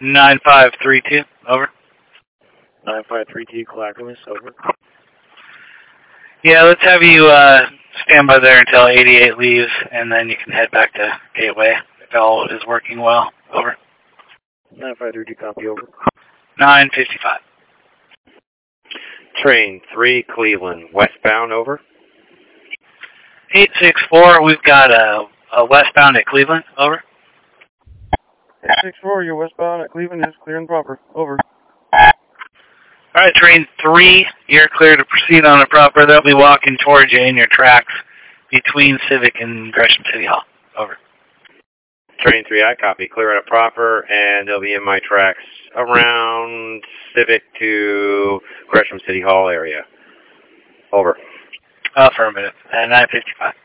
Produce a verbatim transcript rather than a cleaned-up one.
nine five three two, over. nine five three two, Clackamas, over. Yeah, let's have you uh, stand by there until eighty-eight leaves, and then you can head back to Gateway if all is working well, over. nine five three two, copy, over. nine fifty-five. Train three, Cleveland, westbound, over. eight six four, we've got a, a westbound at Cleveland, over. eight six four, you're westbound at Cleveland, is clear and proper, over. All right, train three, you're clear to proceed on a proper. They'll be walking towards you in your tracks between Civic and Gresham City Hall, over. Train three, I copy, clear at a proper, and they'll be in my tracks around Civic to Gresham City Hall area, over. Affirmative, at nine fifty-five.